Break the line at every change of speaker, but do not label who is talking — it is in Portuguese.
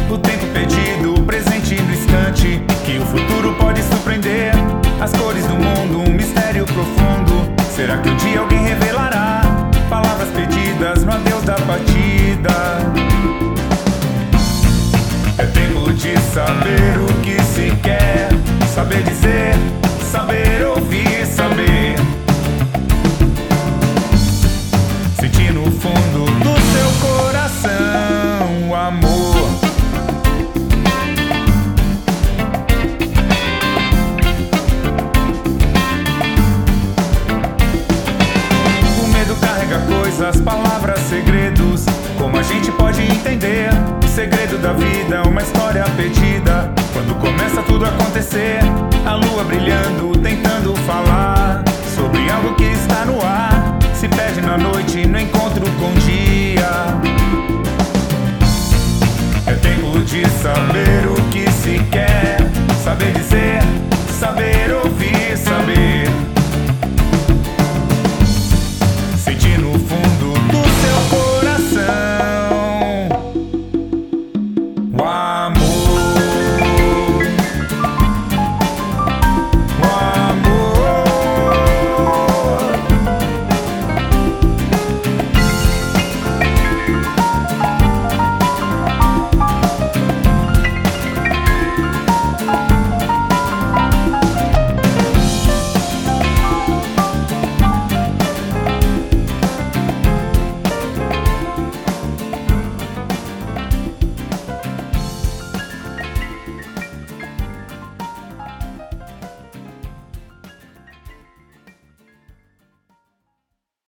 O tempo perdido, o presente no instante, que o futuro pode surpreender. As cores do mundo, um mistério profundo. Será que um dia alguém revelará palavras perdidas no adeus da partida? É tempo de saber o que se quer, saber dizer, saber ouvir, saber sentir no fundo do seu coração o amor. O medo carrega coisas, palavras, segredos. Como a gente pode entender? O segredo da vida é uma história perdida. Quando começa tudo a acontecer, a lua brilhando, tentando falar sobre algo que está no ar. Se perde na noite, no encontro com o dia. É tempo de saber o que se quer, saber dizer,